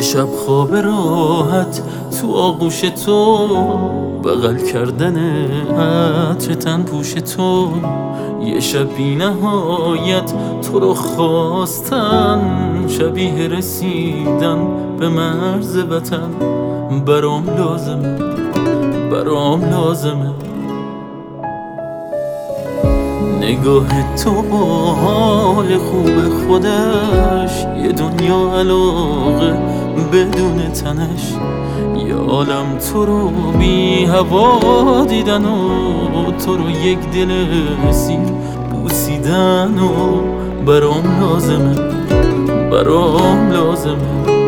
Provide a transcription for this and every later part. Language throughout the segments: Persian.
شب خواب راحت تو آغوش تو، بغل کردن عطر تن پوش تو، یه شب بی نهایت تو رو خواستن، شبیه رسیدن به مرز وطن. برام لازمه، برام لازمه نگاه تو با حال خوب خودش، یه دنیا علاقه بدون تنش، یه عالم تو رو بی هوا دیدن و تو رو یک دل سیر بوسیدن. و برام لازمه، برام لازمه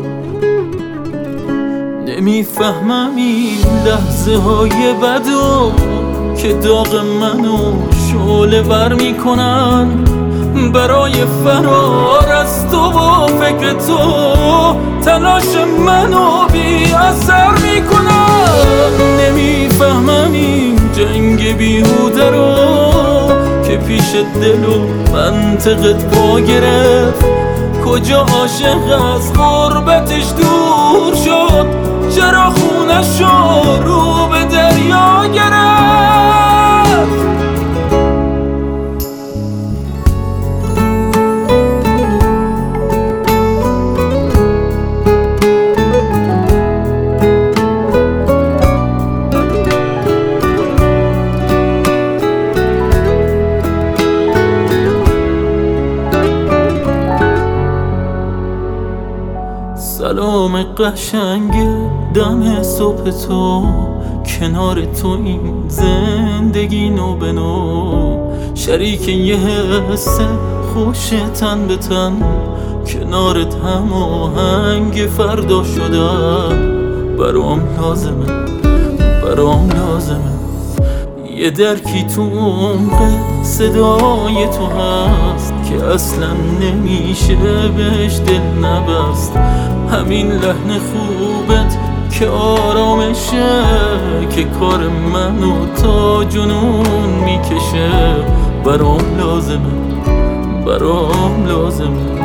نمیفهمم این لحظه های بدو که داغ منو شعله ور میکنن، برای فرار از تو و فکر تو تلاش منو بی اثر میکنن. نمیفهمم این جنگ بیهوده رو که پیش دل و منطقت پا گرفت، کجا عاشق از غربتش دور شد، چرا خونشو رو به دریا گرفت. سلام قشنگ دم صبح تو، کنار تو این زندگی نو به نو، شریک یه حس خوش تن به تن، کنارت هماهنگ فردا شدن. برام لازمه، برام لازمه یه درکی تو عمق صدای تو هست که اصلا نمیشه بهش دل نبست، همین لحن خوبت که آرامشه، که کار منو تا جنون میکشه. برام لازمه، برام لازمه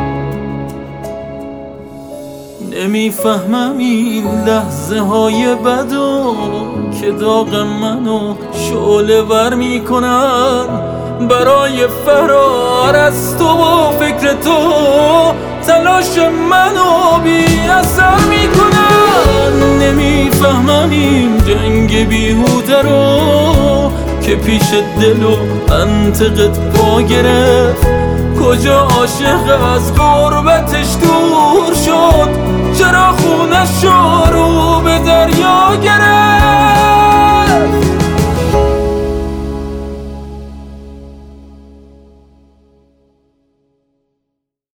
نمیفهمم این لحظه های بدو که داغ منو شعله ور میکنن، برای فرار از تو و فکر تو تلاش منو بی اثر میکنن. نمیفهمم این جنگ بیهوده رو که پیش دل و منطقت پا گرفت، کجا عاشق از غربتش دور شد، چرا خونشو رو به دریا گرفت.